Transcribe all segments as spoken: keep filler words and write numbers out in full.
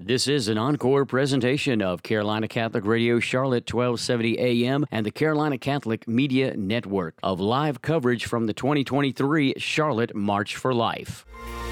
This is an encore presentation of Carolina Catholic Radio Charlotte twelve seventy A M and the Carolina Catholic Media Network of live coverage from the twenty twenty-three Charlotte March for Life.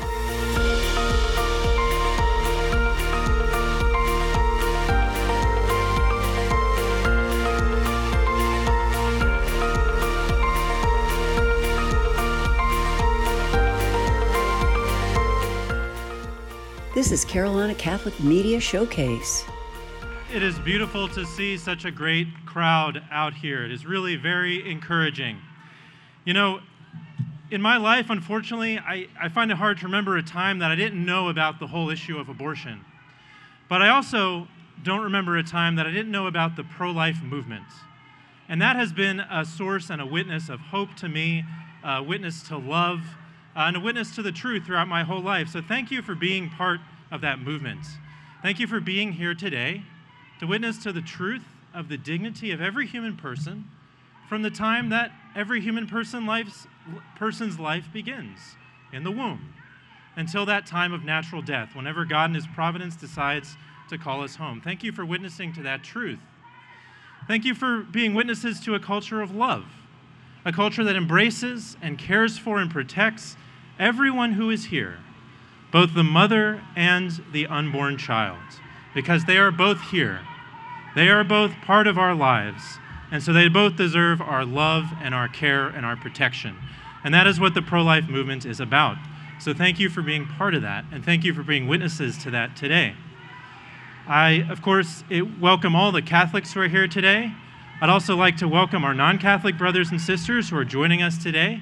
This is Carolina Catholic Media Showcase. It is beautiful to see such a great crowd out here. It is really very encouraging. You know, in my life, unfortunately, I, I find it hard to remember a time that I didn't know about the whole issue of abortion. But I also don't remember a time that I didn't know about the pro-life movement. And that has been a source and a witness of hope to me, a witness to love, Uh, and a witness to the truth throughout my whole life. So thank you for being part of that movement. Thank you for being here today to witness to the truth of the dignity of every human person from the time that every human person life's, person's life begins, in the womb, until that time of natural death, whenever God in His providence decides to call us home. Thank you for witnessing to that truth. Thank you for being witnesses to a culture of love, a culture that embraces and cares for and protects everyone who is here, both the mother and the unborn child, because they are both here. They are both part of our lives, and so they both deserve our love and our care and our protection. And that is what the pro-life movement is about. So thank you for being part of that, and thank you for being witnesses to that today. I, of course, welcome all the Catholics who are here today. I'd also like to welcome our non-Catholic brothers and sisters who are joining us today.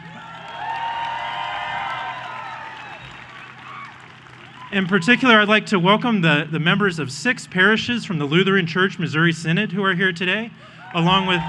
In particular, I'd like to welcome the, the members of six parishes from the Lutheran Church Missouri Synod who are here today, along with,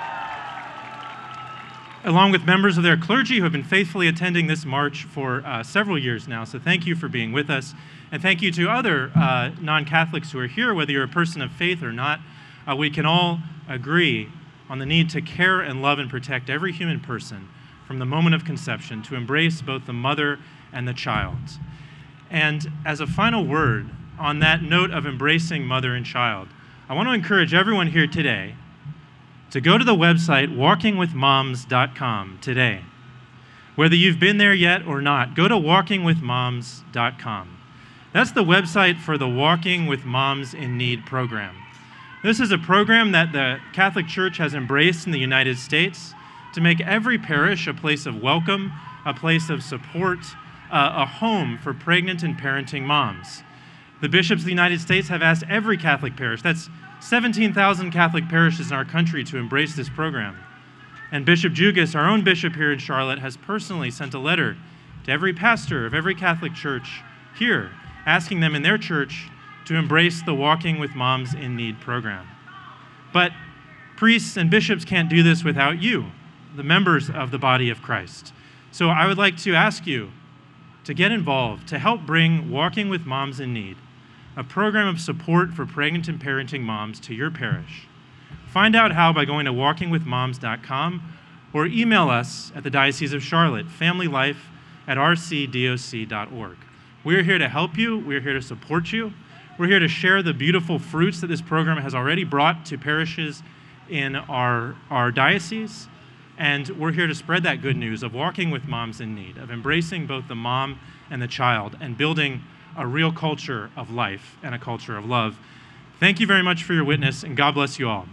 along with members of their clergy who have been faithfully attending this march for uh, several years now. So thank you for being with us. And thank you to other uh, non-Catholics who are here, whether you're a person of faith or not. Uh, we can all agree on the need to care and love and protect every human person from the moment of conception, to embrace both the mother and the child. And as a final word on that note of embracing mother and child, I want to encourage everyone here today to go to the website walking with moms dot com today. Whether you've been there yet or not, go to walking with moms dot com. That's the website for the Walking with Moms in Need program. This is a program that the Catholic Church has embraced in the United States to make every parish a place of welcome, a place of support, uh, a home for pregnant and parenting moms. The bishops of the United States have asked every Catholic parish, that's seventeen thousand Catholic parishes in our country, to embrace this program. And Bishop Jugas, our own bishop here in Charlotte, has personally sent a letter to every pastor of every Catholic church here, asking them in their church to embrace the Walking with Moms in Need program. But priests and bishops can't do this without you, the members of the body of Christ. So I would like to ask you to get involved, to help bring Walking with Moms in Need, a program of support for pregnant and parenting moms, to your parish. Find out how by going to walking with moms dot com or email us at the Diocese of Charlotte, familylife at r c d o c dot org. We're here to help you. We're here to support you. We're here to share the beautiful fruits that this program has already brought to parishes in our, our diocese. And we're here to spread that good news of walking with moms in need, of embracing both the mom and the child, and building a real culture of life and a culture of love. Thank you very much for your witness, and God bless you all.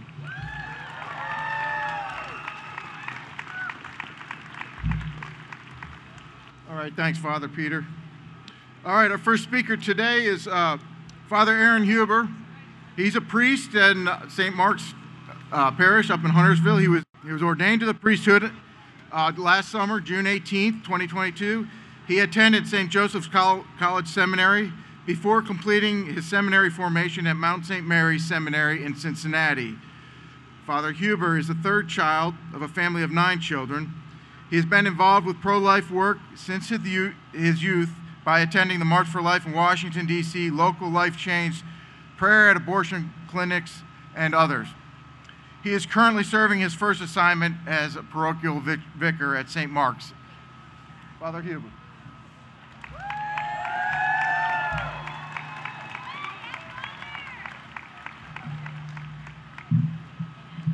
All right, thanks, Father Peter. All right, our first speaker today is uh, Father Aaron Huber. He's a priest in Saint Mark's uh, Parish up in Huntersville. He was he was ordained to the priesthood uh, last summer, June eighteenth, twenty twenty-two. He attended Saint Joseph's Col- College Seminary before completing his seminary formation at Mount Saint Mary's Seminary in Cincinnati. Father Huber is the third child of a family of nine children. He has been involved with pro-life work since his youth, his youth by attending the March for Life in Washington, D C, local life change, prayer at abortion clinics, and others. He is currently serving his first assignment as a parochial vic- vicar at Saint Mark's. Father Huber.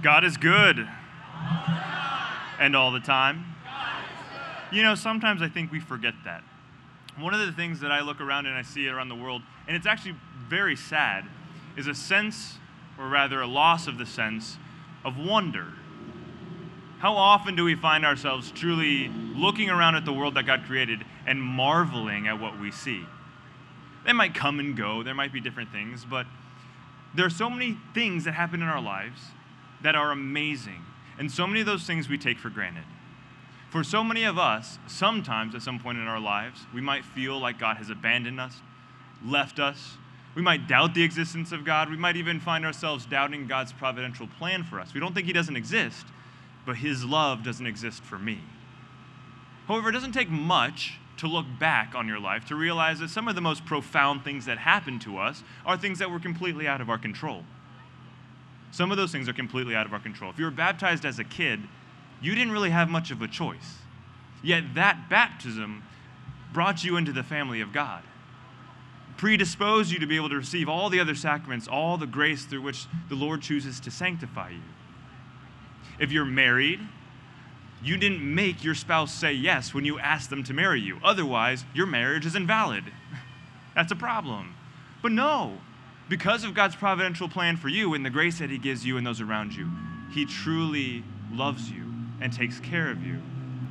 God is good. And all the time. You know, sometimes I think we forget that. One of the things that I look around and I see around the world, and it's actually very sad, is a sense, or rather a loss of the sense, of wonder. How often do we find ourselves truly looking around at the world that God created and marveling at what we see? They might come and go, there might be different things, but there are so many things that happen in our lives that are amazing, and so many of those things we take for granted. For so many of us, sometimes at some point in our lives, we might feel like God has abandoned us, left us. We might doubt the existence of God. We might even find ourselves doubting God's providential plan for us. We don't think he doesn't exist, but his love doesn't exist for me. However, it doesn't take much to look back on your life to realize that some of the most profound things that happen to us are things that were completely out of our control. Some of those things are completely out of our control. If you were baptized as a kid, you didn't really have much of a choice. Yet that baptism brought you into the family of God, predisposed you to be able to receive all the other sacraments, all the grace through which the Lord chooses to sanctify you. If you're married, you didn't make your spouse say yes when you asked them to marry you. Otherwise, your marriage is invalid. That's a problem. But no, because of God's providential plan for you and the grace that he gives you and those around you, he truly loves you and takes care of you.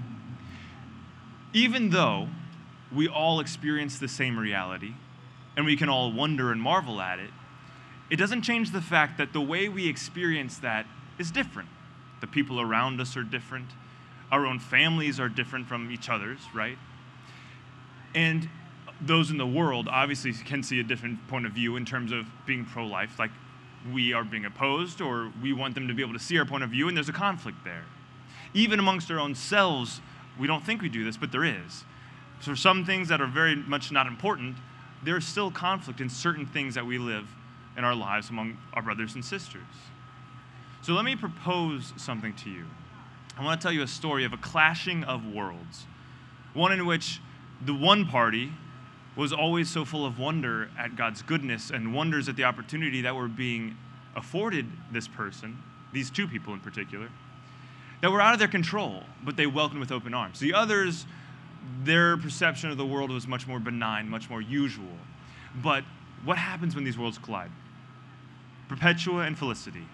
Even though we all experience the same reality, and we can all wonder and marvel at it, it doesn't change the fact that the way we experience that is different. The people around us are different. Our own families are different from each other's, right? And those in the world obviously can see a different point of view in terms of being pro-life, like we are being opposed, or we want them to be able to see our point of view, and there's a conflict there. Even amongst our own selves, we don't think we do this, but there is. So for some things that are very much not important, there's still conflict in certain things that we live in our lives among our brothers and sisters. So let me propose something to you. I want to tell you a story of a clashing of worlds, one in which the one party was always so full of wonder at God's goodness and wonders at the opportunity that were being afforded this person, these two people in particular, that were out of their control, but they welcomed with open arms. The others, their perception of the world was much more benign, much more usual. But what happens when these worlds collide? Perpetua and Felicity,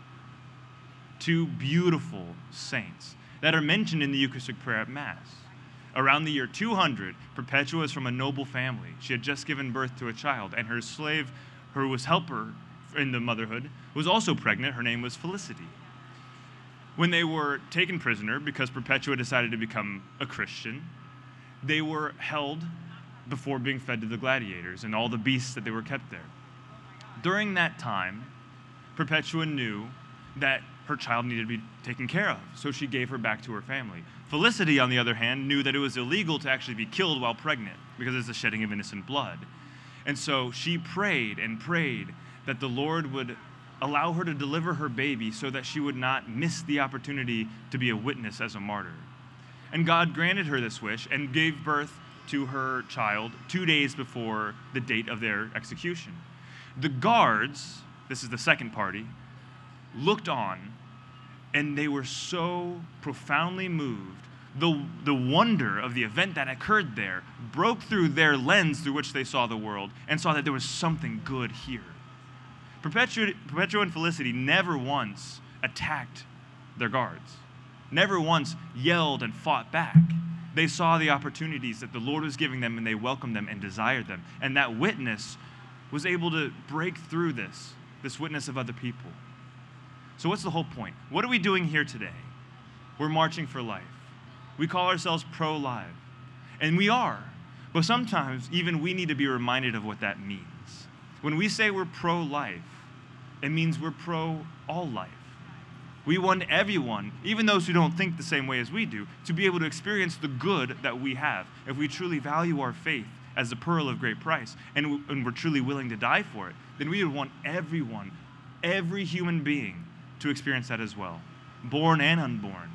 two beautiful saints that are mentioned in the Eucharistic prayer at Mass. Around the year two hundred, Perpetua is from a noble family. She had just given birth to a child, and her slave, who was helper in the motherhood, was also pregnant. Her name was Felicity. When they were taken prisoner because Perpetua decided to become a Christian, they were held before being fed to the gladiators and all the beasts that they were kept there. During that time, Perpetua knew that her child needed to be taken care of, so she gave her back to her family. Felicity, on the other hand, knew that it was illegal to actually be killed while pregnant because it's the shedding of innocent blood. And so she prayed and prayed that the Lord would allow her to deliver her baby so that she would not miss the opportunity to be a witness as a martyr. And God granted her this wish and gave birth to her child two days before the date of their execution. The guards, this is the second party, looked on, and they were so profoundly moved. The, the wonder of the event that occurred there broke through their lens through which they saw the world and saw that there was something good here. Perpetua, Perpetua and Felicity never once attacked their guards, never once yelled and fought back. They saw the opportunities that the Lord was giving them, and they welcomed them and desired them. And that witness was able to break through this, this witness of other people. So what's the whole point? What are we doing here today? We're marching for life. We call ourselves pro-life, and we are. But sometimes even we need to be reminded of what that means. When we say we're pro-life, it means we're pro-all life. We want everyone, even those who don't think the same way as we do, to be able to experience the good that we have. If we truly value our faith as a pearl of great price, and, and we're truly willing to die for it, then we would want everyone, every human being, to experience that as well, born and unborn.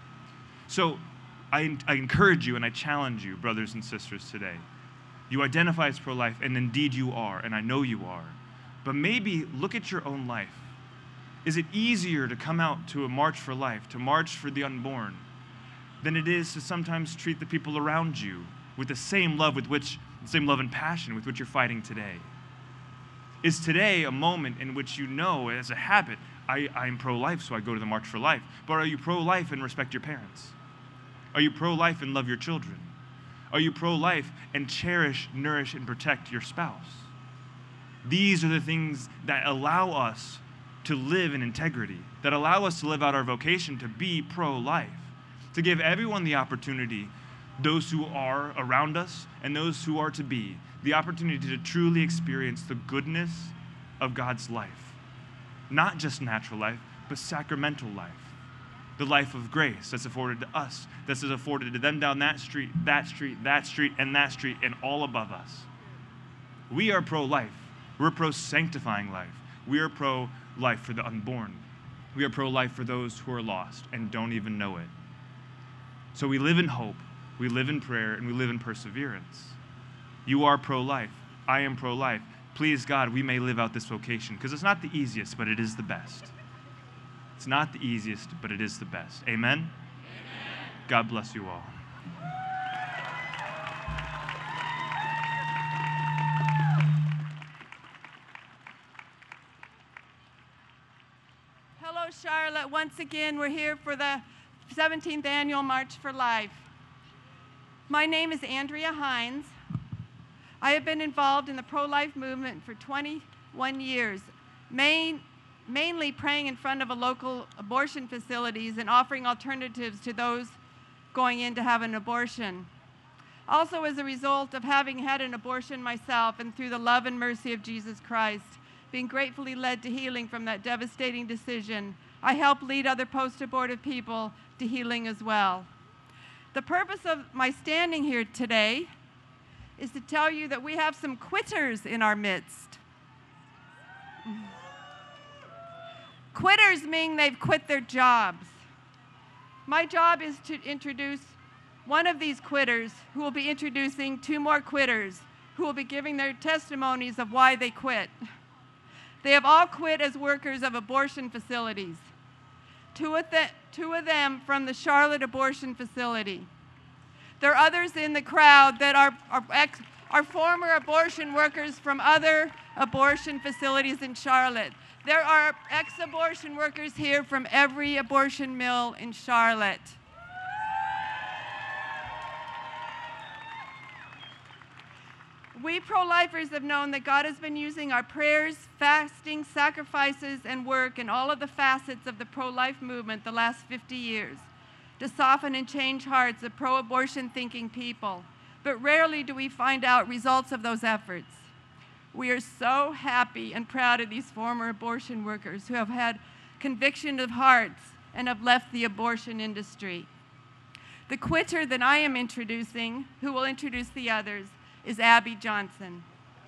So I, I encourage you and I challenge you, brothers and sisters, today. You identify as pro-life, and indeed you are, and I know you are. But maybe look at your own life. Is it easier to come out to a March for Life, to march for the unborn, than it is to sometimes treat the people around you with the same love with which, the same love and passion with which you're fighting today? Is today a moment in which you know, as a habit, I, I'm pro-life, so I go to the March for Life. But are you pro-life and respect your parents? Are you pro-life and love your children? Are you pro-life and cherish, nourish, and protect your spouse? These are the things that allow us to live in integrity, that allow us to live out our vocation to be pro-life, to give everyone the opportunity, those who are around us and those who are to be, the opportunity to truly experience the goodness of God's life. Not just natural life, but sacramental life. The life of grace that's afforded to us, that's afforded to them down that street, that street, that street, and that street, and all above us. We are pro-life. We're pro-sanctifying life. We are pro-life for the unborn. We are pro-life for those who are lost and don't even know it. So we live in hope, we live in prayer, and we live in perseverance. You are pro-life. I am pro-life. Please, God, we may live out this vocation, because it's not the easiest, but it is the best. It's not the easiest, but it is the best. Amen? Amen. God bless you all. Hello, Charlotte. Once again, we're here for the seventeenth Annual March for Life. My name is Andrea Hines. I have been involved in the pro-life movement for twenty-one years, main, mainly praying in front of a local abortion facilities and offering alternatives to those going in to have an abortion. Also, as a result of having had an abortion myself and through the love and mercy of Jesus Christ, being gratefully led to healing from that devastating decision, I help lead other post-abortive people to healing as well. The purpose of my standing here today is to tell you that we have some quitters in our midst. Quitters mean they've quit their jobs. My job is to introduce one of these quitters, who will be introducing two more quitters who will be giving their testimonies of why they quit. They have all quit as workers of abortion facilities. Two of, the, two of them from the Charlotte abortion facility. There are others in the crowd that are, are, ex, are former abortion workers from other abortion facilities in Charlotte. There are ex-abortion workers here from every abortion mill in Charlotte. We pro-lifers have known that God has been using our prayers, fasting, sacrifices, and work in all of the facets of the pro-life movement the last fifty years to soften and change hearts of pro-abortion thinking people. But rarely do we find out results of those efforts. We are so happy and proud of these former abortion workers who have had conviction of hearts and have left the abortion industry. The quitter that I am introducing, who will introduce the others, is Abby Johnson.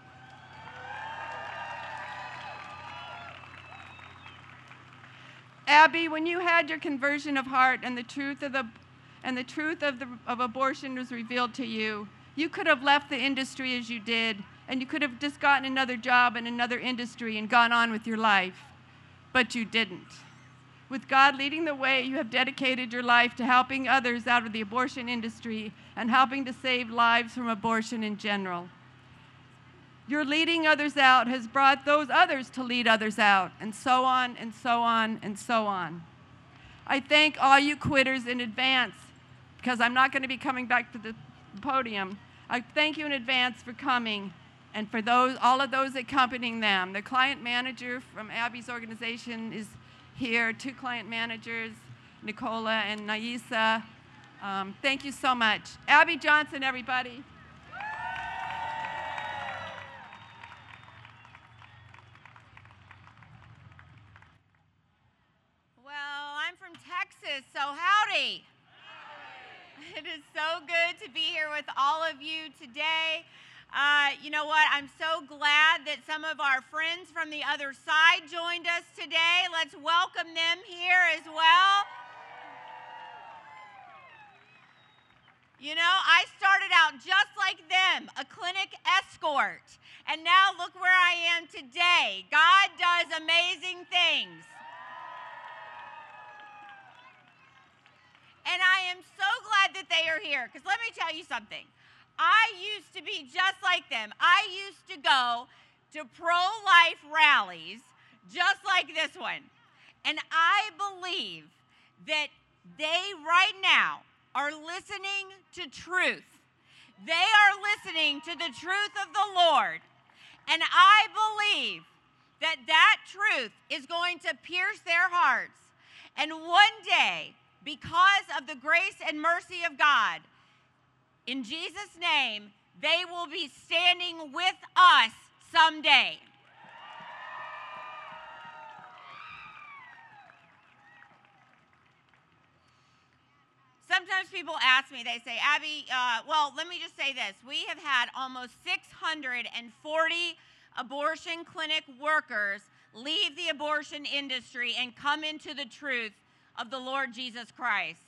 Abby, when you had your conversion of heart and the truth of the and the truth of the of abortion was revealed to you, you could have left the industry as you did, and you could have just gotten another job in another industry and gone on with your life, but you didn't. With God leading the way, you have dedicated your life to helping others out of the abortion industry and helping to save lives from abortion in general. Your leading others out has brought those others to lead others out, and so on, and so on, and so on. I thank all you quitters in advance, because I'm not going to be coming back to the podium. I thank you in advance for coming, and for those, all of those accompanying them. The client manager from Abby's organization is here, two client managers, Nicola and Naisa. Um, thank you so much. Abby Johnson, everybody. Well, I'm from Texas, so howdy. It is so good to be here with all of you today. Uh, you know what? I'm so glad that some of our friends from the other side joined us today. Let's welcome them here as well. You know, I started out just like them, a clinic escort. And now look where I am today. God does amazing things. And I am so glad that they are here, because let me tell you something. I used to be just like them. I used to go to pro-life rallies just like this one. And I believe that they right now are listening to truth. They are listening to the truth of the Lord. And I believe that that truth is going to pierce their hearts. And one day, because of the grace and mercy of God, in Jesus' name, they will be standing with us someday. Sometimes people ask me, they say, Abby, uh, well, let me just say this. We have had almost six hundred forty abortion clinic workers leave the abortion industry and come into the truth of the Lord Jesus Christ.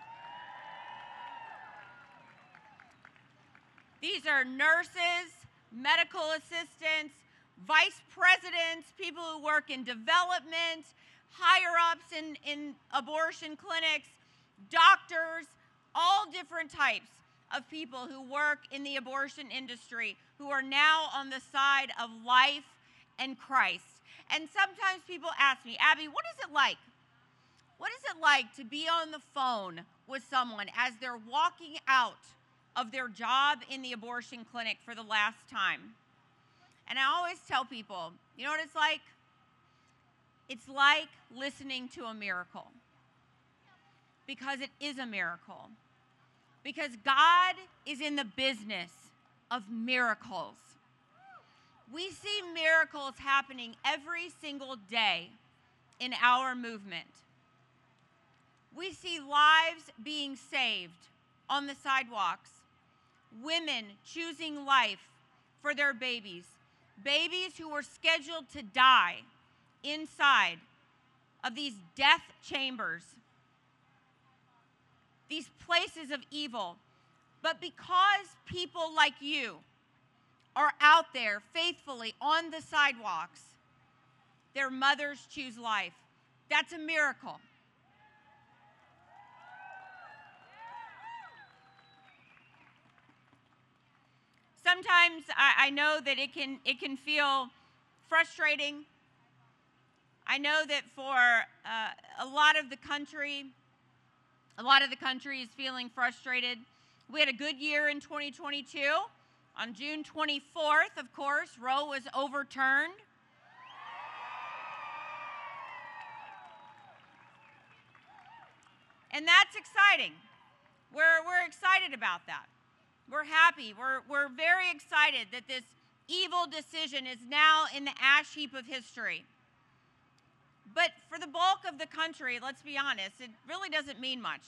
These are nurses, medical assistants, vice presidents, people who work in development, higher-ups in, in abortion clinics, doctors, all different types of people who work in the abortion industry who are now on the side of life and Christ. And sometimes people ask me, Abby, what is it like? What is it like to be on the phone with someone as they're walking out of their job in the abortion clinic for the last time? And I always tell people, you know what it's like? It's like listening to a miracle. Because it is a miracle. Because God is in the business of miracles. We see miracles happening every single day in our movement. We see lives being saved on the sidewalks, women choosing life for their babies, babies who were scheduled to die inside of these death chambers, these places of evil. But because people like you are out there faithfully on the sidewalks, their mothers choose life. That's a miracle. Sometimes I, I know that it can, it can feel frustrating. I know that for uh, a lot of the country, a lot of the country is feeling frustrated. We had a good year in twenty twenty-two. On June twenty-fourth, of course, Roe was overturned. And that's exciting. We're, we're excited about that. We're happy. We're, we're very excited that this evil decision is now in the ash heap of history. But for the bulk of the country, let's be honest, it really doesn't mean much.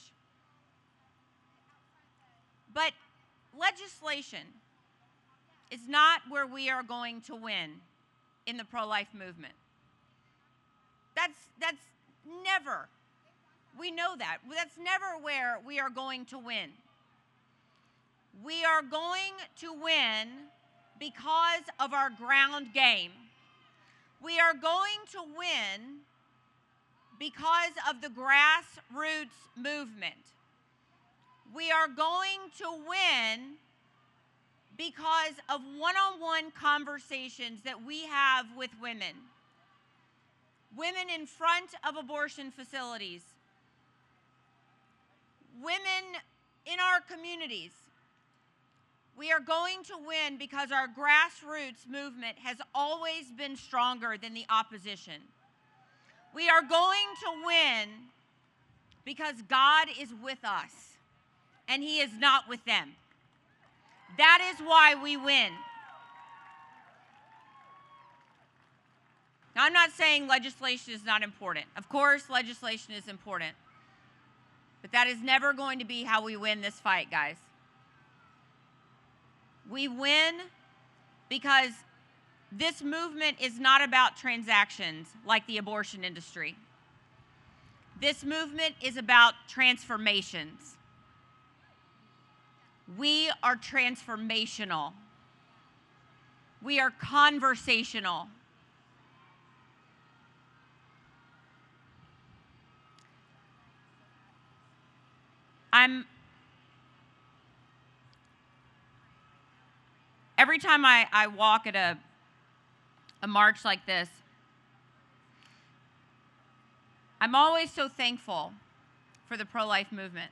But legislation is not where we are going to win in the pro-life movement. That's, that's never, we know that. That's never where we are going to win. We are going to win because of our ground game. We are going to win because of the grassroots movement. We are going to win because of one-on-one conversations that we have with women. Women in front of abortion facilities. Women in our communities. We are going to win because our grassroots movement has always been stronger than the opposition. We are going to win because God is with us and He is not with them. That is why we win. Now, I'm not saying legislation is not important. Of course, legislation is important. But that is never going to be how we win this fight, guys. We win because this movement is not about transactions like the abortion industry. This movement is about transformations. We are transformational. We are conversational. I'm, every time I, I walk at a, a march like this, I'm always so thankful for the pro-life movement.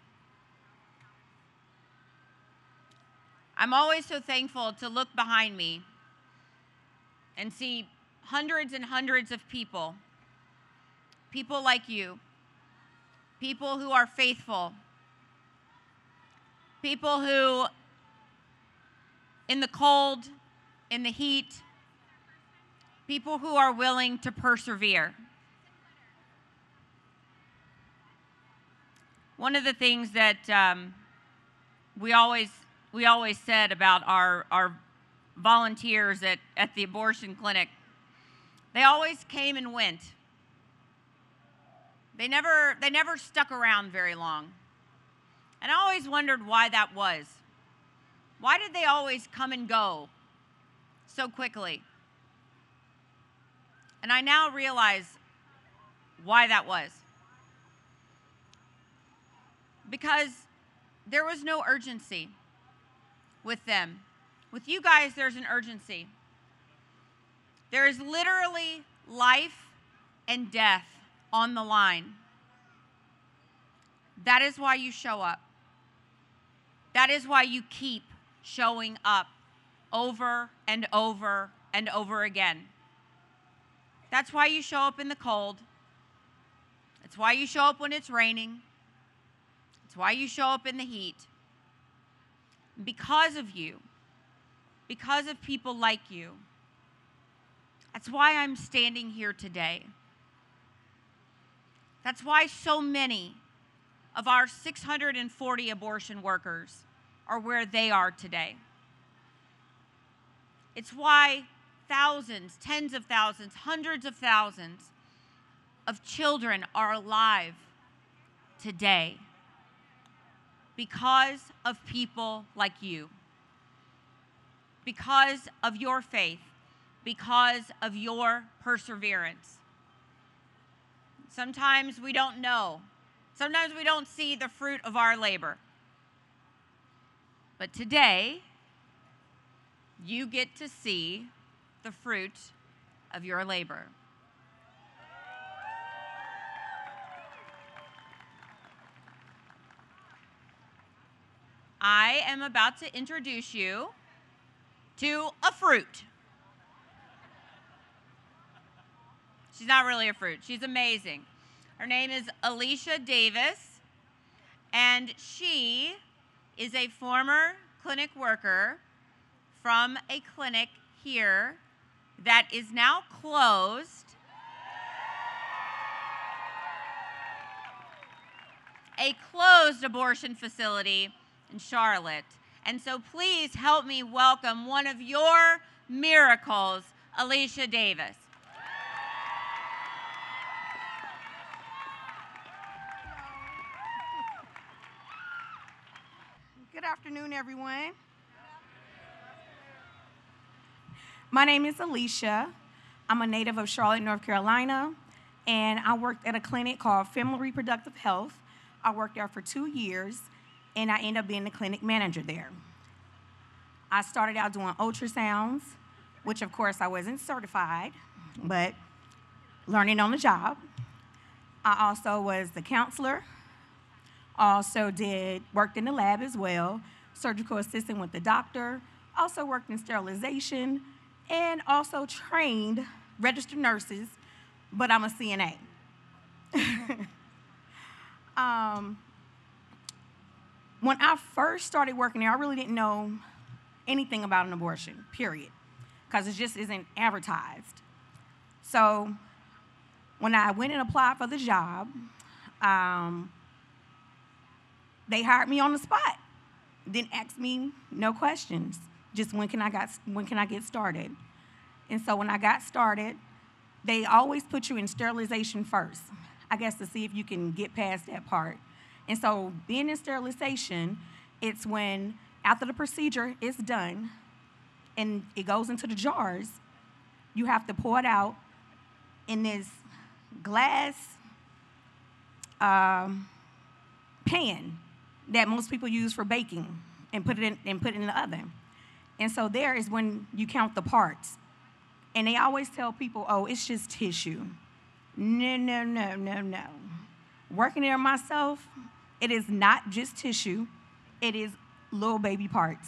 I'm always so thankful to look behind me and see hundreds and hundreds of people, people like you, people who are faithful, people who, in the cold, in the heat, people who are willing to persevere. One of the things that um, we always we always said about our our volunteers at, at the abortion clinic, they always came and went. They never they never stuck around very long. And I always wondered why that was. Why did they always come and go so quickly? And I now realize why that was. Because there was no urgency with them. With you guys, there's an urgency. There is literally life and death on the line. That is why you show up. That is why you keep showing up over and over and over again. That's why you show up in the cold. It's why you show up when it's raining. It's why you show up in the heat. Because of you. Because of people like you. That's why I'm standing here today. That's why so many of our six hundred forty abortion workers are where they are today. It's why thousands, tens of thousands, hundreds of thousands of children are alive today. Because of people like you. Because of your faith. Because of your perseverance. Sometimes we don't know. Sometimes we don't see the fruit of our labor. But today, you get to see the fruit of your labor. I am about to introduce you to a fruit. She's not really a fruit. She's amazing. Her name is Alicia Davis, and she is a former clinic worker from a clinic here that is now closed. A closed abortion facility in Charlotte. And so please help me welcome one of your miracles, Alicia Davis. Good afternoon, everyone. My name is Alicia. I'm a native of Charlotte, North Carolina, and I worked at a clinic called Family Reproductive Health. I worked there for two years, and I ended up being the clinic manager there. I started out doing ultrasounds, which of course I wasn't certified, but learning on the job. I also was the counselor. Also did, worked in the lab as well, surgical assistant with the doctor, also worked in sterilization, and also trained registered nurses, but I'm a C N A. um, when I first started working there, I really didn't know anything about an abortion, period, because it just isn't advertised. So when I went and applied for the job, um, they hired me on the spot. Didn't ask me no questions. Just when can I got when can I get started? And so when I got started, they always put you in sterilization first, I guess to see if you can get past that part. And so being in sterilization, it's when after the procedure is done and it goes into the jars, you have to pour it out in this glass um, pan. that most people use for baking and put it in, and put it in the oven. And so there is when you count the parts. And they always tell people, oh, it's just tissue. No, no, no, no, no. Working there myself, it is not just tissue. It is little baby parts.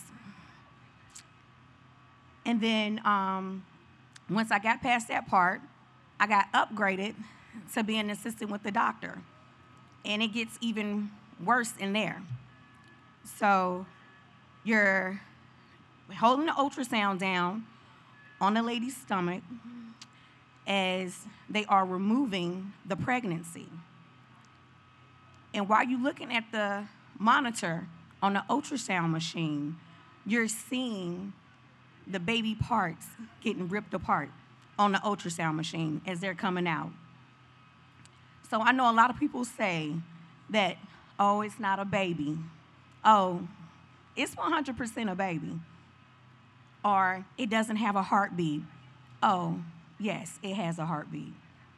And then um, once I got past that part, I got upgraded to be an assistant with the doctor. And it gets even worse in there. So you're holding the ultrasound down on the lady's stomach as they are removing the pregnancy. And while you're looking at the monitor on the ultrasound machine, you're seeing the baby parts getting ripped apart on the ultrasound machine as they're coming out. So I know a lot of people say that, oh, it's not a baby. Oh, it's one hundred percent a baby. Or it doesn't have a heartbeat. Oh, yes, it has a heartbeat.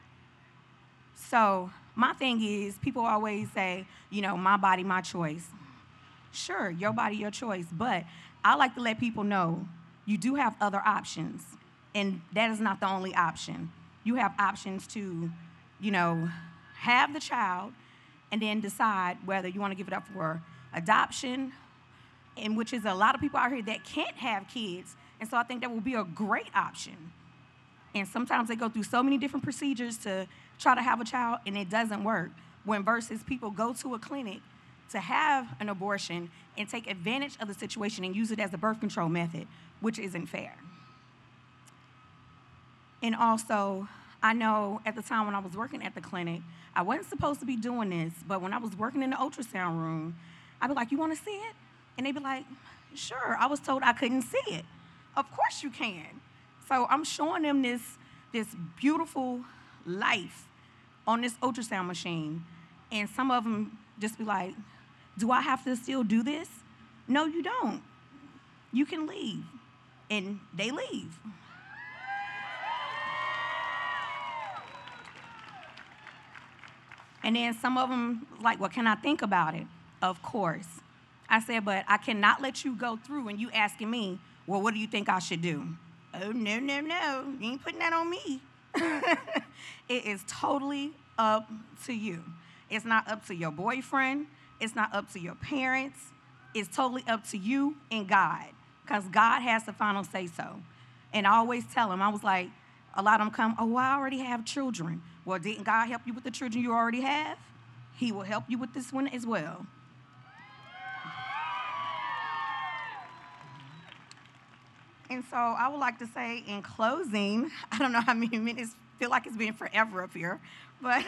So my thing is, people always say, you know, my body, my choice. Sure, your body, your choice. But I like to let people know you do have other options. And that is not the only option. You have options to, you know, have the child and then decide whether you want to give it up for adoption, and which is a lot of people out here that can't have kids. And so I think that will be a great option. And sometimes they go through so many different procedures to try to have a child, and it doesn't work. When versus people go to a clinic to have an abortion and take advantage of the situation and use it as a birth control method, which isn't fair. And also, I know at the time when I was working at the clinic, I wasn't supposed to be doing this, but when I was working in the ultrasound room, I'd be like, you want to see it? And they'd be like, sure. I was told I couldn't see it. Of course you can. So I'm showing them this, this beautiful life on this ultrasound machine. And some of them just be like, do I have to still do this? No, you don't. You can leave. And they leave. And then some of them like, well, can I think about it? Of course. I said, but I cannot let you go through and you asking me, well, what do you think I should do? Oh, no, no, no. You ain't putting that on me. It is totally up to you. It's not up to your boyfriend. It's not up to your parents. It's totally up to you and God, because God has the final say-so. And I always tell them, I was like, a lot of them come, oh, well, I already have children. Well, didn't God help you with the children you already have? He will help you with this one as well. And so I would like to say in closing, I don't know how many minutes, feel like it's been forever up here, but,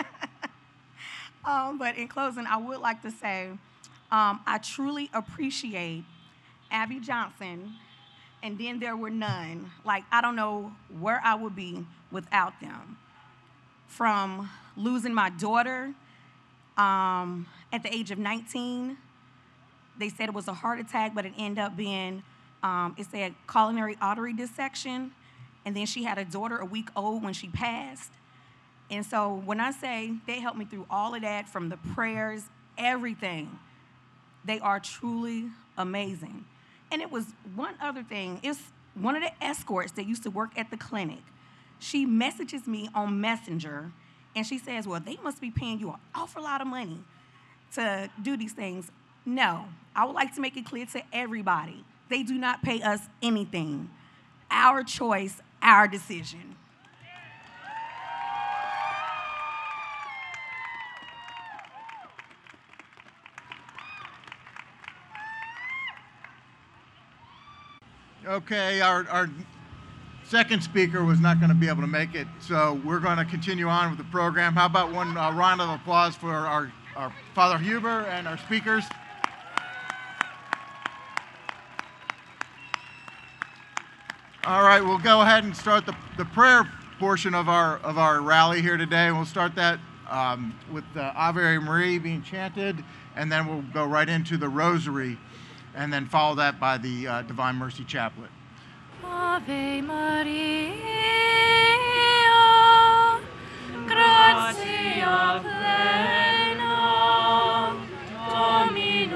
um, but in closing, I would like to say um, I truly appreciate Abby Johnson, and then there were none. Like, I don't know where I would be without them. From losing my daughter um, at the age of nineteen, they said it was a heart attack, but it ended up being Um, it said coronary artery dissection, and then she had a daughter a week old when she passed. And so when I say they helped me through all of that, from the prayers, everything, they are truly amazing. And it was one other thing. It's one of the escorts that used to work at the clinic. She messages me on Messenger, and she says, well, they must be paying you an awful lot of money to do these things. No, I would like to make it clear to everybody. They do not pay us anything. Our choice, our decision. Okay, our, our second speaker was not going to be able to make it, so we're going to continue on with the program. How about one uh, round of applause for our, our Father Huber and our speakers? All right, we'll go ahead and start the, the prayer portion of our of our rally here today. We'll start that um, with the Ave Maria being chanted, and then we'll go right into the Rosary, and then follow that by the uh, Divine Mercy Chaplet. Ave Maria, gratia plena, Domini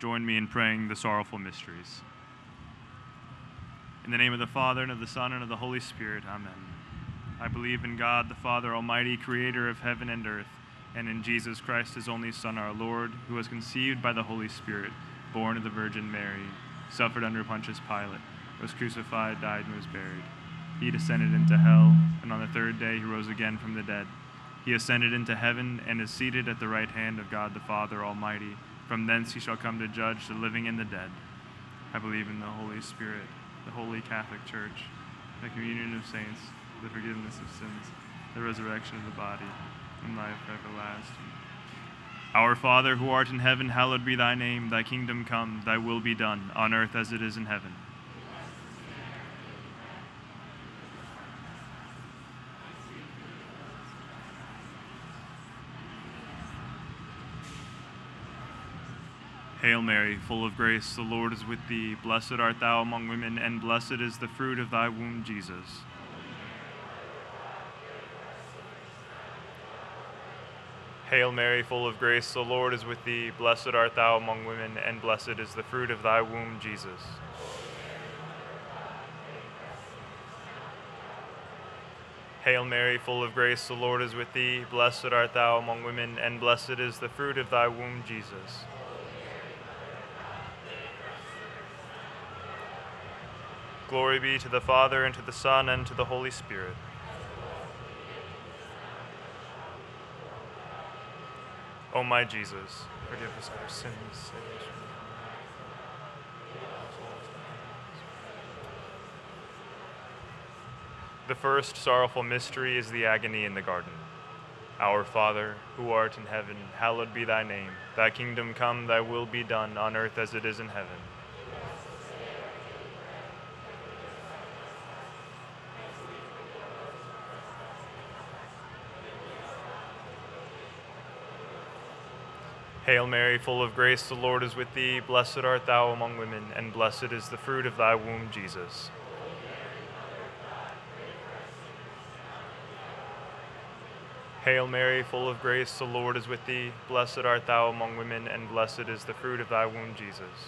join me in praying the sorrowful mysteries. In the name of the Father, and of the Son, and of the Holy Spirit, amen. I believe in God, the Father Almighty, creator of heaven and earth, and in Jesus Christ, his only Son, our Lord, who was conceived by the Holy Spirit, born of the Virgin Mary, suffered under Pontius Pilate, was crucified, died, and was buried. He descended into hell, and on the third day he rose again from the dead. He ascended into heaven and is seated at the right hand of God the Father Almighty. From thence he shall come to judge the living and the dead. I believe in the Holy Spirit, the Holy Catholic Church, the communion of saints, the forgiveness of sins, the resurrection of the body, and life everlasting. Our Father, who art in heaven, hallowed be thy name. Thy kingdom come, thy will be done, on earth as it is in heaven. Hail Mary, full of grace, the Lord is with thee. Blessed art thou among women, and blessed is the fruit of thy womb, Jesus. Hail Mary, full of grace, the Lord is with thee. Blessed art thou among women, and blessed is the fruit of thy womb, Jesus. Hail Mary, full of grace, the Lord is with thee. Blessed art thou among women, and blessed is the fruit of thy womb, Jesus. Glory be to the Father, and to the Son, and to the Holy Spirit. O my Jesus, forgive us our sins, save us from evil. The first sorrowful mystery is the agony in the garden. Our Father, who art in heaven, hallowed be thy name. Thy kingdom come, thy will be done, on earth as it is in heaven. Hail Mary, full of grace, the Lord is with thee. Blessed art thou among women, and blessed is the fruit of thy womb, Jesus. Hail Mary, full of grace, the Lord is with thee. Blessed art thou among women, and blessed is the fruit of thy womb, Jesus.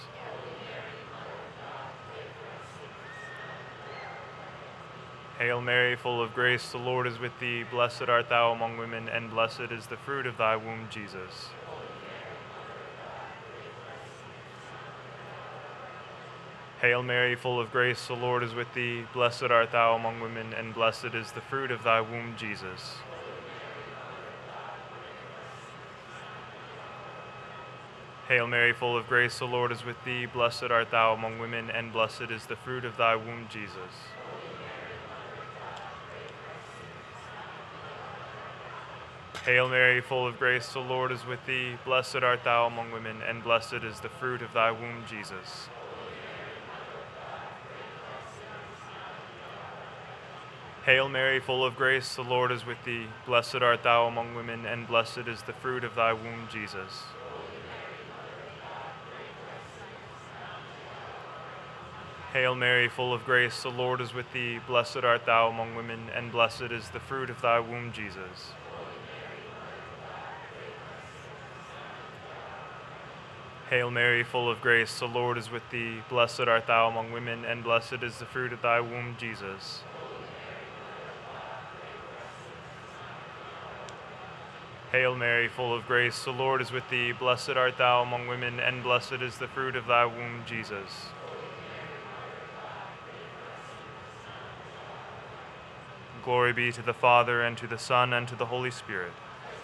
Hail Mary, full of grace, the Lord is with thee. Blessed art thou among women, and blessed is the fruit of thy womb, Jesus. Hail Mary, full of grace, the Lord is with thee. Blessed art thou among women, and blessed is the fruit of thy womb, Jesus. Hail Mary, full of grace, the Lord is with thee. Blessed art thou among women, and blessed is the fruit of thy womb, Jesus. Hail Mary, full of grace, the Lord is with thee. Blessed art thou among women, and blessed is the fruit of thy womb, Jesus. Hail Mary, full of grace, the Lord is with thee. Blessed art thou among women, and blessed is the fruit of thy womb, Jesus. Hail Mary, full of grace, the Lord is with thee. Blessed art thou among women, and blessed is the fruit of thy womb, Jesus. Hail Mary, full of grace, the Lord is with thee. Blessed art thou among women, and blessed is the fruit of thy womb, Jesus. Hail Mary, full of grace, the Lord is with thee. Blessed art thou among women, and blessed is the fruit of thy womb, Jesus. Glory be to the Father, and to the Son, and to the Holy Spirit.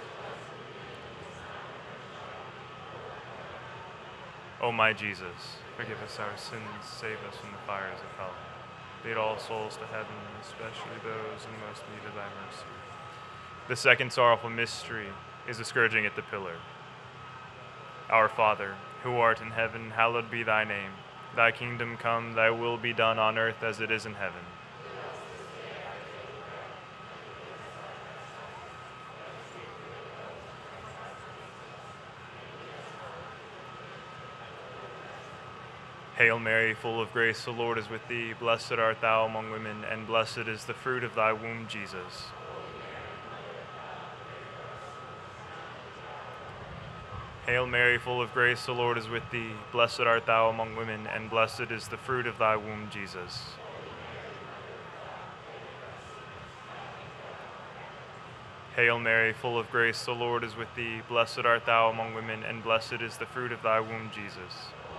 O my Jesus, forgive us our sins, save us from the fires of hell. Lead all souls to heaven, especially those in most need of thy mercy. The second sorrowful mystery is the scourging at the pillar. Our Father, who art in heaven, hallowed be thy name. Thy kingdom come, thy will be done on earth as it is in heaven. Hail Mary, full of grace, the Lord is with thee. Blessed art thou among women, and blessed is the fruit of thy womb, Jesus. Hail Mary, full of grace, the Lord is with thee. Blessed art thou among women, and blessed is the fruit of thy womb, Jesus. Hail Mary, full of grace, the Lord is with thee. Blessed art thou among women, and blessed is the fruit of thy womb, Jesus.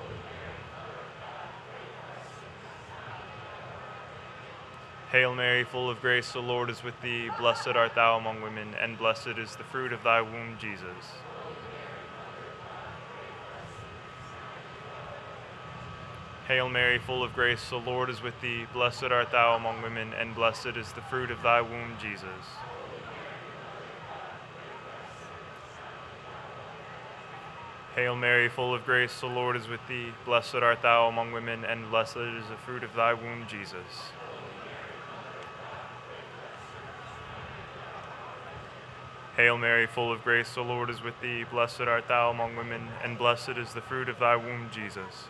Hail Mary, full of grace, the Lord is with thee. Blessed art thou among women, and blessed is the fruit of thy womb, Jesus. Hail Mary, full of grace, the Lord is with thee. Blessed art thou among women, and blessed is the fruit of thy womb, Jesus. Hail Mary, full of grace, the Lord is with thee. Blessed art thou among women, and blessed is the fruit of thy womb, Jesus. Hail Mary, full of grace, the Lord is with thee. Blessed art thou among women, and blessed is the fruit of thy womb, Jesus.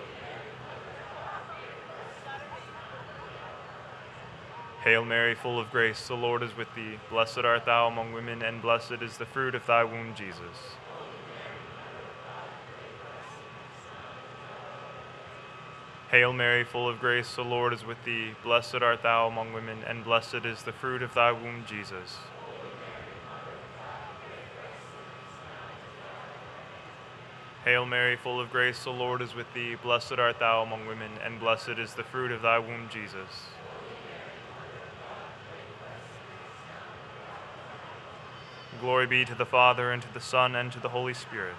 Hail Mary, full of grace, the Lord is with thee. Blessed art thou among women, and blessed is the fruit of thy womb, Jesus. Hail Mary, full of grace, the Lord is with thee. Blessed art thou among women, and blessed is the fruit of thy womb, Jesus. Hail Mary, full of grace, the Lord is with thee. Blessed art thou among women, and blessed is the fruit of thy womb, Jesus. Glory be to the Father, and to the Son, and to the Holy Spirit.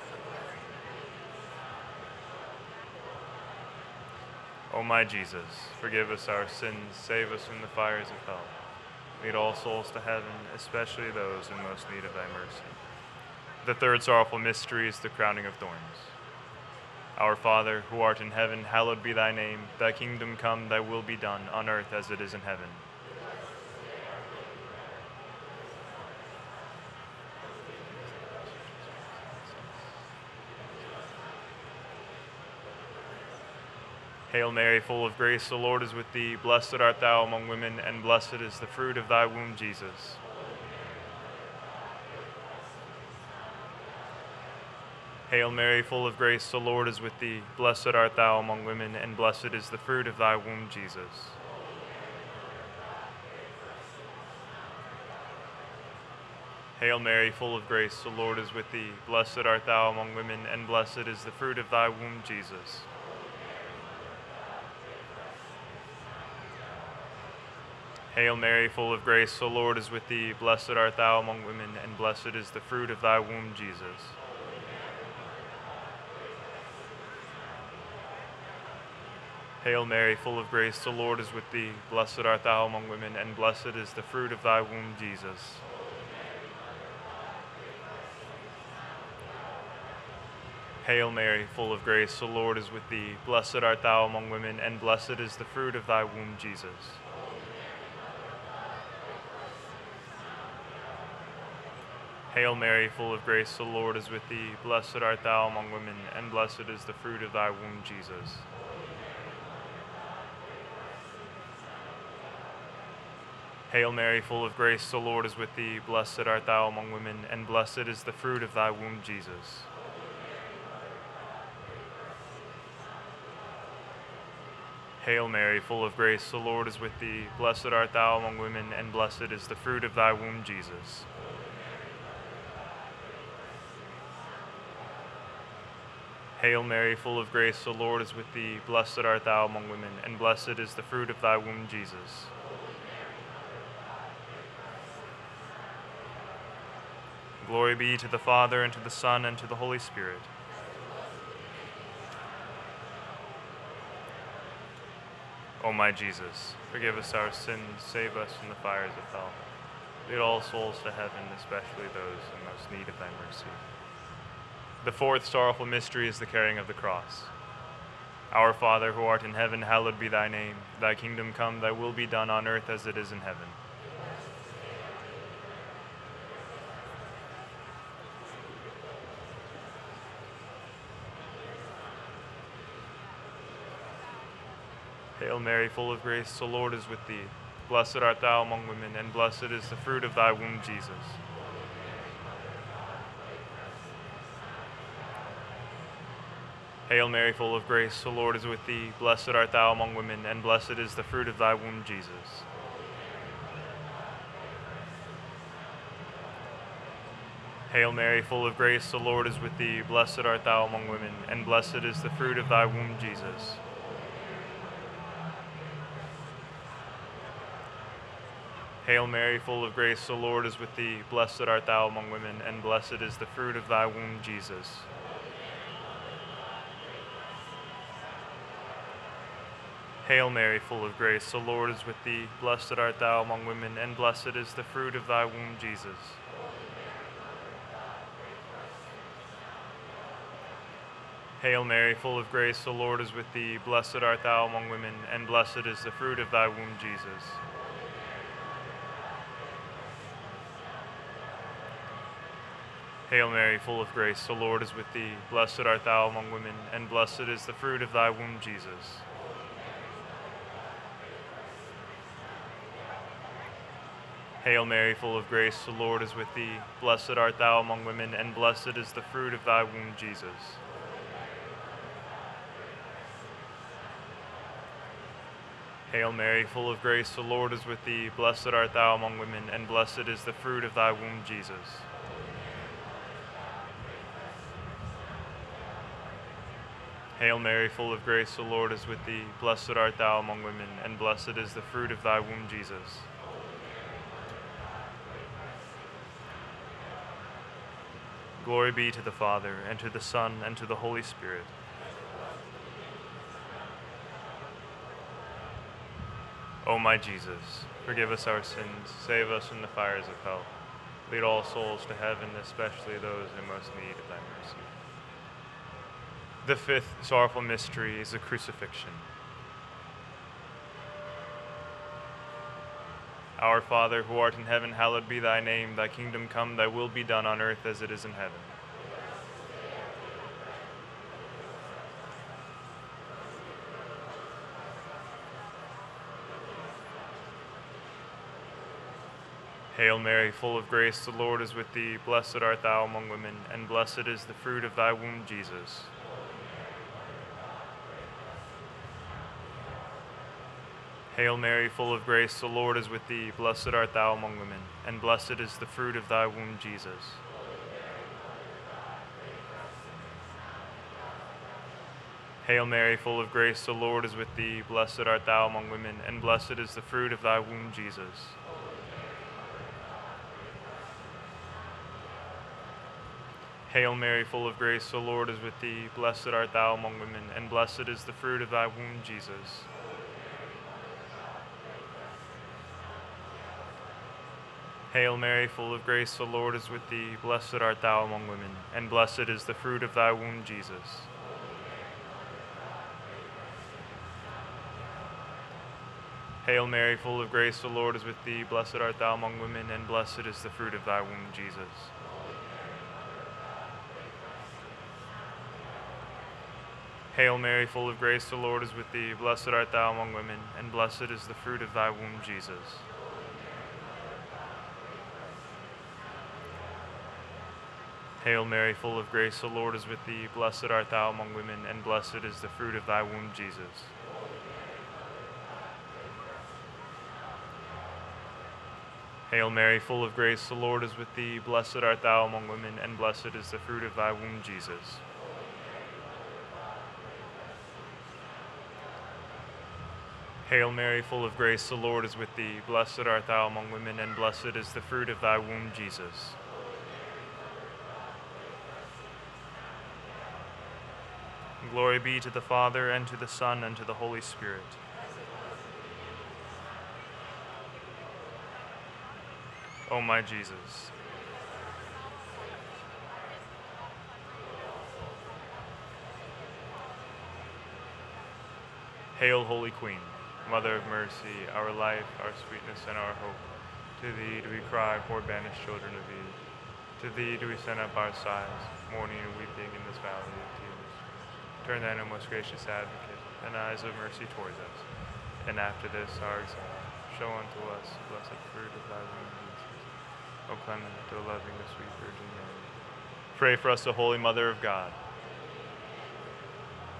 O my Jesus, forgive us our sins, save us from the fires of hell. Lead all souls to heaven, especially those in most need of thy mercy. The third sorrowful mystery is the crowning of thorns. Our Father, who art in heaven, hallowed be thy name. Thy kingdom come, thy will be done, on earth as it is in heaven. Hail Mary, full of grace, the Lord is with thee. Blessed art thou among women, and blessed is the fruit of thy womb, Jesus. Hail Mary, full of grace, the Lord is with thee. Blessed art thou among women, and blessed is the fruit of thy womb, Jesus. Hail Mary, full of grace, the Lord is with thee. Blessed art thou among women, and blessed is the fruit of thy womb, Jesus. Hail Mary, full of grace, the Lord is with thee. Blessed art thou among women, and blessed is the fruit of thy womb, Jesus. Hail Mary, full of grace, the Lord is with thee. Blessed art thou among women, and blessed is the fruit of thy womb, Jesus. Hail Mary, full of grace, the Lord is with thee. Blessed art thou among women, and blessed is the fruit of thy womb, Jesus. Hail Mary, full of grace, the Lord is with thee. Blessed art thou among women, and blessed is the fruit of thy womb, Jesus. Hail Mary, full of grace, the Lord is with thee. Blessed art thou among women, and blessed is the fruit of thy womb, Jesus. Hail Mary, full of grace, the Lord is with thee. Blessed art thou among women, and blessed is the fruit of thy womb, Jesus. Hail Mary, full of grace, the Lord is with thee. Blessed art thou among women, and blessed is the fruit of thy womb, Jesus. Glory be to the Father, and to the Son, and to the Holy Spirit. O my Jesus, forgive us our sins, save us from the fires of hell. Lead all souls to heaven, especially those in most need of thy mercy. The fourth sorrowful mystery is the carrying of the cross. Our Father, who art in heaven, hallowed be thy name. Thy kingdom come, thy will be done on earth as it is in heaven. Hail Mary, full of grace, the Lord is with thee. Blessed art thou among women, and blessed is the fruit of thy womb, Jesus. Hail Mary, full of grace, the Lord is with thee. Blessed art thou among women, and blessed is the fruit of thy womb, Jesus. Hail Mary, full of grace, the Lord is with thee. Blessed art thou among women, and blessed is the fruit of thy womb, Jesus. Hail Mary, full of grace, the Lord is with thee. Blessed art thou among women, and blessed is the fruit of thy womb, Jesus. Hail Mary, full of grace, the Lord is with thee. Blessed art thou among women, and blessed is the fruit of thy womb, Jesus. Hail Mary, full of grace, the Lord is with thee. Blessed art thou among women, and blessed is the fruit of thy womb, Jesus. Hail Mary, full of grace, the Lord is with thee. Blessed art thou among women, and blessed is the fruit of thy womb, Jesus. Hail Mary, full of grace, the Lord is with thee. Blessed art thou among women, and blessed is the fruit of thy womb, Jesus. Hail Mary, full of grace, the Lord is with thee. Blessed art thou among women, and blessed is the fruit of thy womb, Jesus. Hail Mary, full of grace, the Lord is with thee. Blessed art thou among women, and blessed is the fruit of thy womb, Jesus. Glory be to the Father, and to the Son, and to the Holy Spirit. O my Jesus, forgive us our sins, save us from the fires of hell. Lead all souls to heaven, especially those in most need of thy mercy. The fifth sorrowful mystery is the crucifixion. Our Father, who art in heaven, hallowed be thy name. Thy kingdom come, thy will be done on earth as it is in heaven. Hail Mary, full of grace, the Lord is with thee. Blessed art thou among women, and blessed is the fruit of thy womb, Jesus. Hail Mary, full of grace, the Lord is with thee. Blessed art thou among women, and blessed is the fruit of thy womb, Jesus. Hail Mary, full of grace, the Lord is with thee. Blessed art thou among women, and blessed is the fruit of thy womb, Jesus. Hail Mary, full of grace, the Lord is with thee. Blessed art thou among women, and blessed is the fruit of thy womb, Jesus. Hail Mary, full of grace, the Lord is with thee. Blessed art thou among women, and blessed is the fruit of thy womb, Jesus. Hail Mary, full of grace, the Lord is with thee. Blessed art thou among women, and blessed is the fruit of thy womb, Jesus. Hail Mary, full of grace, the Lord is with thee. Blessed art thou among women, and blessed is the fruit of thy womb, Jesus. Hail Mary, full of grace, the Lord is with thee. Blessed art thou among women, and blessed is the fruit of thy womb, Jesus. Hail Mary, full of grace, the Lord is with thee. Blessed art thou among women, and blessed is the fruit of thy womb, Jesus. Hail Mary, full of grace, the Lord is with thee. Blessed art thou among women, and blessed is the fruit of thy womb, Jesus. Glory be to the Father, and to the Son, and to the Holy Spirit. O my Jesus. Hail, Holy Queen, Mother of mercy, our life, our sweetness, and our hope. To thee do we cry, poor banished children of Eve. To thee do we send up our sighs, mourning and weeping in this valley of tears. Turn then, O most gracious Advocate, thine eyes of mercy towards us, and after this our exile, show unto us the blessed fruit of thy womb, Jesus. O clement, O loving, O sweet Virgin Mary, pray for us, O Holy Mother of God.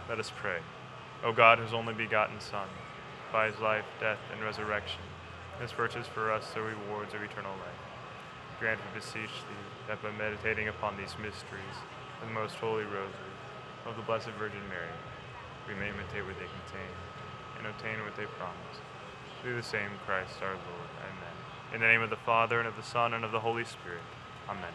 Let us pray. O God, whose only begotten Son, by his life, death, and resurrection, has purchased for us the rewards of eternal life, grant, we beseech thee, that by meditating upon these mysteries of the most holy rosary of the Blessed Virgin Mary, we may imitate what they contain and obtain what they promise. Through the same Christ our Lord. Amen. In the name of the Father, and of the Son, and of the Holy Spirit. Amen.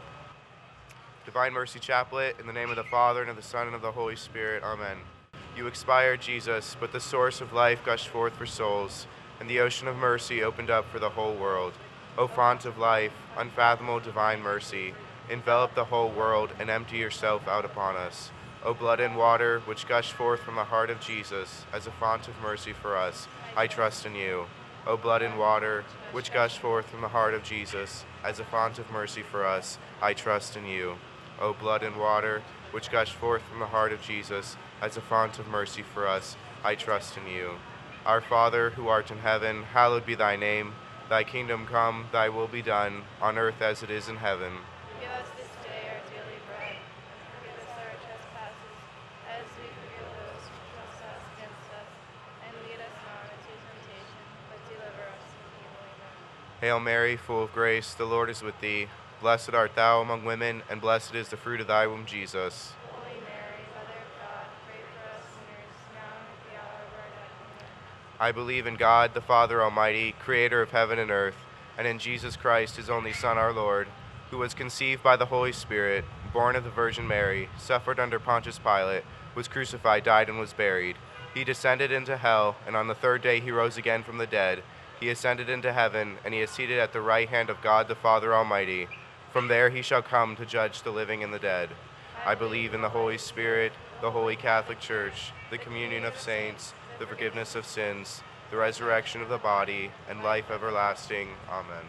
Divine Mercy Chaplet, in the name of the Father, and of the Son, and of the Holy Spirit. Amen. You expired, Jesus, but the source of life gushed forth for souls, and the ocean of mercy opened up for the whole world. O font of life, unfathomable divine mercy, envelop the whole world and empty yourself out upon us. O blood and water, which gush forth from the heart of Jesus as a font of mercy for us, I trust in you. O blood and water, which gush forth from the heart of Jesus as a font of mercy for us, I trust in you. O blood and water, which gush forth from the heart of Jesus as a font of mercy for us, I trust in you. Our Father, who art in heaven, hallowed be thy name. Thy kingdom come, thy will be done, on earth as it is in heaven. Give us this day our daily bread, and forgive us our trespasses, as we forgive those who trespass against us. And lead us not into temptation, but deliver us from evil. Amen. Hail Mary, full of grace, the Lord is with thee. Blessed art thou among women, and blessed is the fruit of thy womb, Jesus. Holy Mary, Mother of God, pray for us sinners, now and at the hour of our death. Amen. I believe in God, the Father Almighty, creator of heaven and earth, and in Jesus Christ, his only Son, our Lord, who was conceived by the Holy Spirit, born of the Virgin Mary, suffered under Pontius Pilate, was crucified, died, and was buried. He descended into hell, and on the third day he rose again from the dead. He ascended into heaven, and he is seated at the right hand of God, the Father Almighty. From there he shall come to judge the living and the dead. I believe in the Holy Spirit, the Holy Catholic Church, the communion of saints, the forgiveness of sins, the resurrection of the body, and life everlasting. Amen.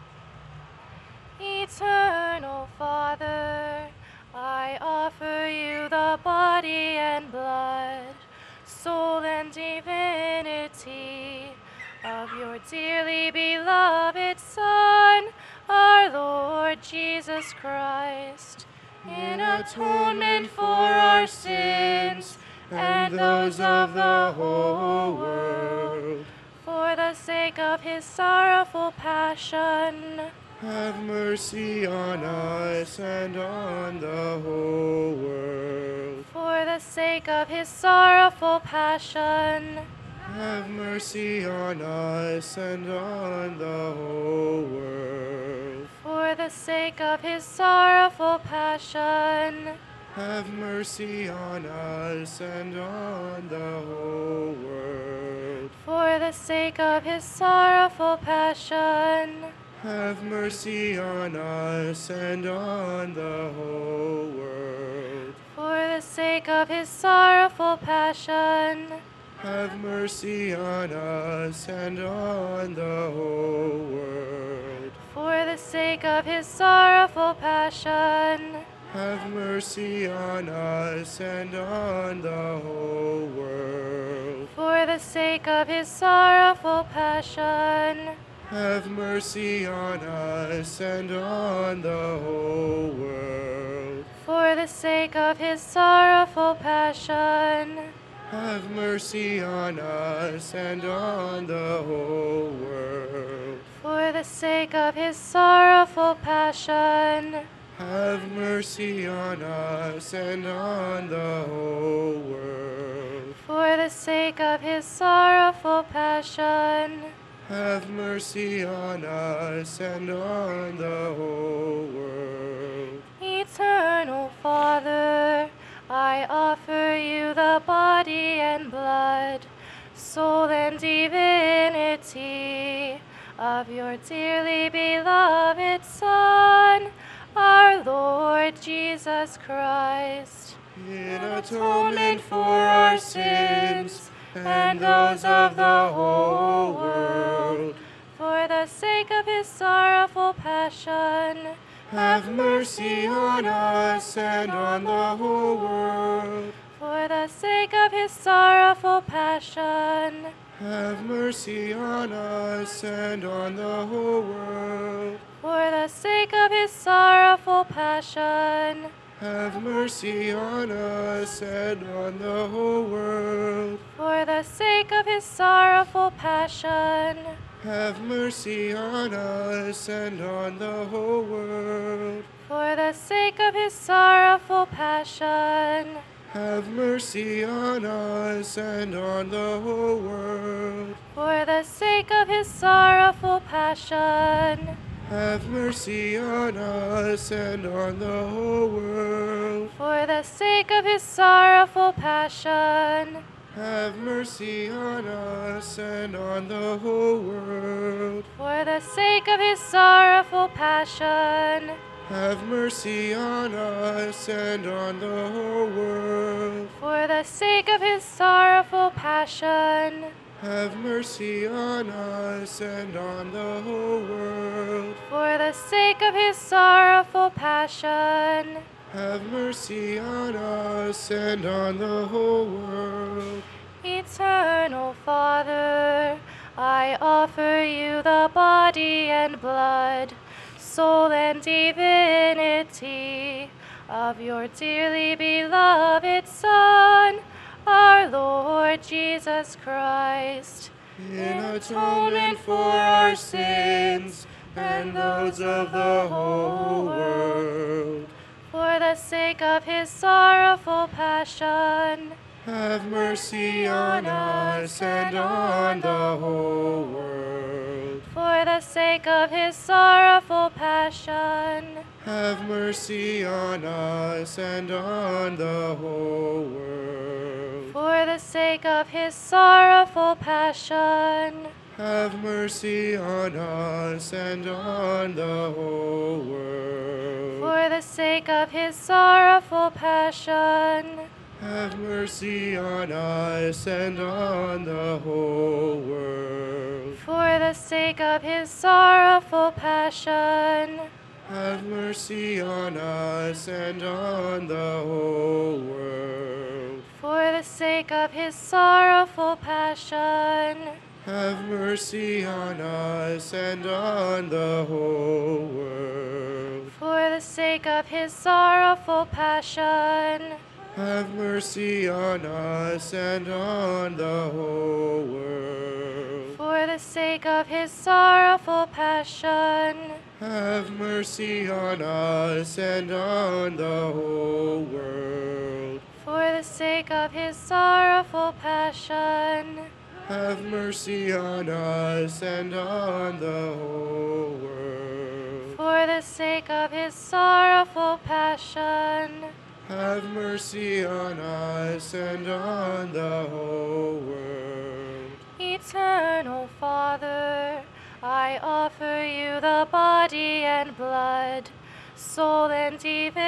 Eternal Father, I offer you the body and blood, soul and divinity of your dearly beloved Son, our Lord Jesus Christ, in atonement for our sins and those of the whole world, for the sake of his sorrowful passion. Have mercy on us and on the whole world. For the sake of his sorrowful passion. Have mercy on us and on the whole world. For the sake of his sorrowful passion. Have mercy on us and on the whole world. For the sake of his sorrowful passion. Have mercy on us and on the whole world. For the sake of his sorrowful passion. Have mercy on us and on the whole world. For the sake of his sorrowful passion. Have mercy on us and on the whole world. For the sake of his sorrowful passion. Have mercy on us and on the whole world. For the sake of his sorrowful passion. Have mercy on us and on the whole world. For the sake of his sorrowful passion. Have mercy on us and on the whole world. For the sake of his sorrowful passion. Have mercy on us and on the whole world. Eternal Father, I offer you the body and blood, soul and divinity of your dearly beloved Son, our Lord Jesus Christ, in atonement for our sins and those of the whole world. For the sake of his sorrowful passion. Have mercy on us and on the whole world. For the sake of his sorrowful passion. Have mercy on us and on the whole world. For the sake of his sorrowful passion. have mercy on us and on the whole world. For the sake of his sorrowful passion, Have mercy on us and on the whole world. for the sake of his sorrowful passion, Have mercy on us and on the whole world. for the sake of his sorrowful passion, Have mercy on us and on the whole world. for the sake of his sorrowful passion, Have mercy on us and on the whole world. for the sake of his sorrowful passion, Have mercy on us and on the whole world. for the sake of his sorrowful passion, Have mercy on us and on the whole world. for the sake of his sorrowful passion, Have mercy on us and on the whole world. Eternal Father, I offer you the body and blood, soul and divinity of your dearly beloved Son, our Lord Jesus Christ, In atonement for our sins and those of the whole world. for the sake of his sorrowful passion. Have mercy on us and on the whole world. For the sake of his sorrowful passion. Have mercy on us and on the whole world. For the sake of his sorrowful passion. Have mercy on us and on the whole world. For the sake of his sorrowful passion. Have mercy on us and on the whole world. For the sake of his sorrowful passion. Have mercy on us and on the whole world. For the sake of his sorrowful passion. Have mercy on us and on the whole world. For the sake of his sorrowful passion. Have mercy on us and on the whole world. For the sake of his sorrowful passion. Have mercy on us and on the whole world. For the sake of his sorrowful passion. Have mercy on us and on the whole world. For the sake of his sorrowful passion. Have mercy on us and on the whole world. Eternal Father, I offer you the body and blood, soul and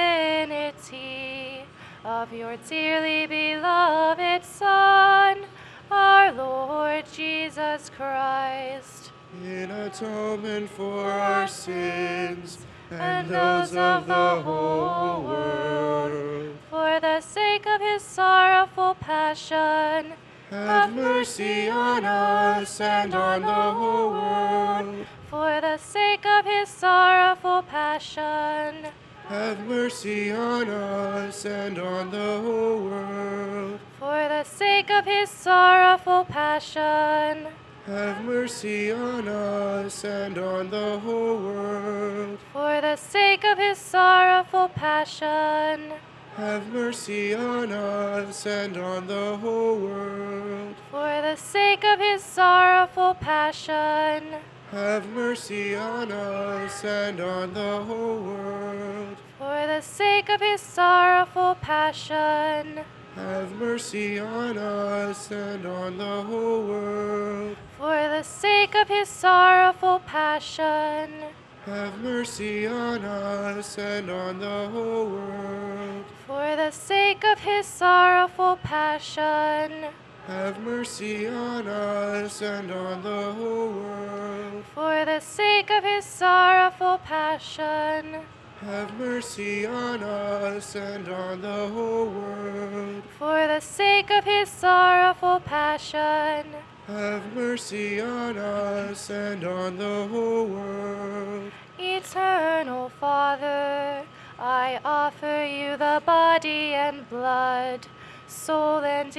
divinity of your dearly beloved Son, our Lord Jesus Christ, In atonement for our sins and those of the whole world. for the sake of his sorrowful passion. Have mercy on us and on the whole world. For the sake of his sorrowful passion. Have mercy on us and on the whole world. For the sake of his sorrowful passion. Have mercy on us and on the whole world. For the sake of his sorrowful passion. Have mercy on us and on the whole world. For the sake of his sorrowful passion. Have mercy on us and on the whole world. For the sake of his sorrowful passion. Have mercy on us and on the whole world. For the sake of his sorrowful passion. Have mercy on us and on the whole world. For the sake of his sorrowful passion. Have mercy on us and on the whole world. For the sake of his sorrowful passion. Have mercy on us and on the whole world. For the sake of his sorrowful passion. Have mercy on us and on the whole world. Eternal Father, I offer you you the body and blood, soul and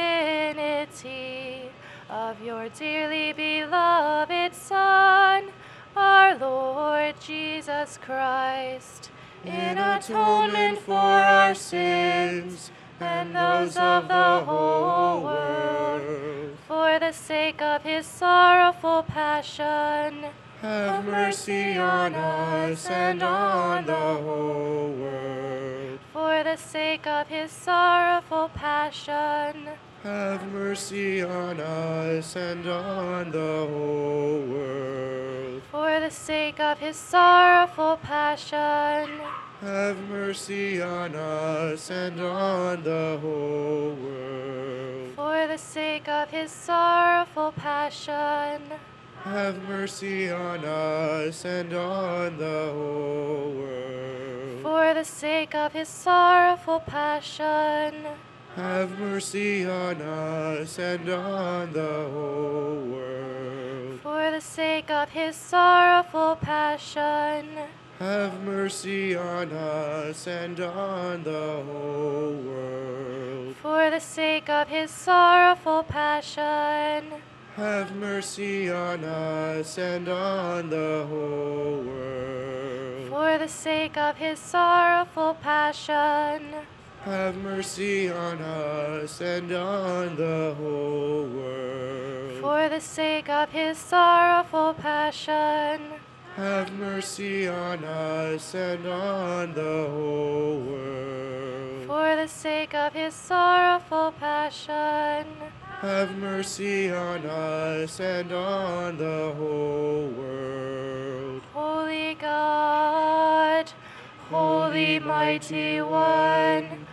divinity of your dearly beloved Son, our Lord Jesus Christ, in atonement for our sins and those of the whole world, for the sake of his sorrowful passion, have mercy on us and on the whole world. For the sake of his sorrowful passion, have mercy on us and on the whole world. For the sake of his sorrowful passion, have mercy on us and on the whole world. For the sake of his sorrowful passion, have mercy on us and on the whole world. For the sake of his sorrowful passion, have mercy on us and on the whole world. For the sake of his sorrowful passion, have mercy on us and on the whole world. For the sake of his sorrowful passion, have mercy on us and on the whole world. For the sake of his sorrowful passion, have mercy on us and on the whole world. For the sake of his sorrowful passion, have mercy on us and on the whole world. For the sake of his sorrowful passion, have mercy on us and on the whole world. Holy God, Holy Mighty One,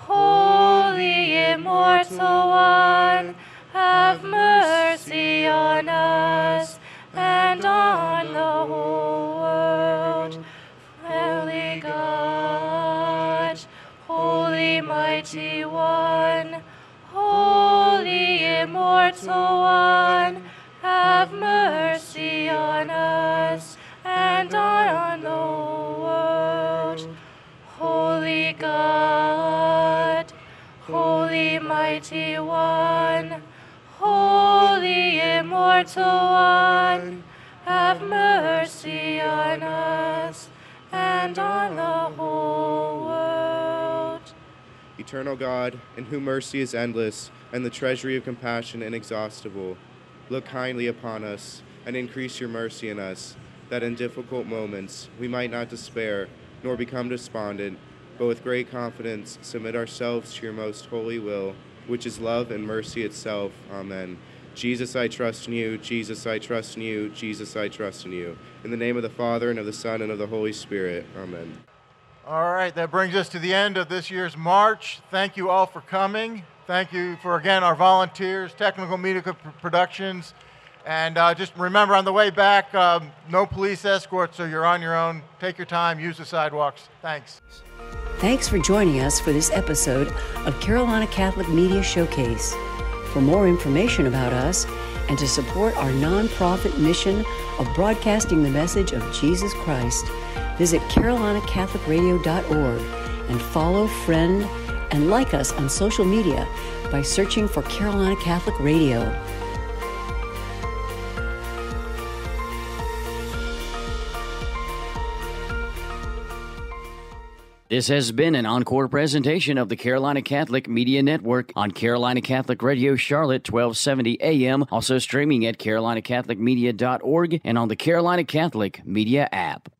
Holy Immortal One, have mercy on us and on the whole world. Holy God, Holy Mighty One, Holy Immortal One, have mercy on us and on the whole world. Holy God, Holy Mighty One, Holy Immortal One, have mercy on us and on the whole world. Eternal God, in whom mercy is endless and the treasury of compassion inexhaustible, look kindly upon us and increase your mercy in us, that in difficult moments we might not despair nor become despondent, but with great confidence submit ourselves to your most holy will, which is love and mercy itself. Amen. Jesus, I trust in you. Jesus, I trust in you. Jesus, I trust in you. In the name of the Father, and of the Son, and of the Holy Spirit. Amen. All right, that brings us to the end of this year's march. Thank you all for coming. Thank you for, again, our volunteers, Technical Media Productions. And uh, just remember, on the way back, um, no police escort, so you're on your own. Take your time, use the sidewalks. Thanks. Thanks for joining us for this episode of Carolina Catholic Media Showcase. For more information about us and to support our nonprofit mission of broadcasting the message of Jesus Christ, visit carolina catholic radio dot org and follow, friend, and like us on social media by searching for Carolina Catholic Radio. This has been an encore presentation of the Carolina Catholic Media Network on Carolina Catholic Radio Charlotte, twelve seventy A M, also streaming at carolina catholic media dot org and on the Carolina Catholic Media app.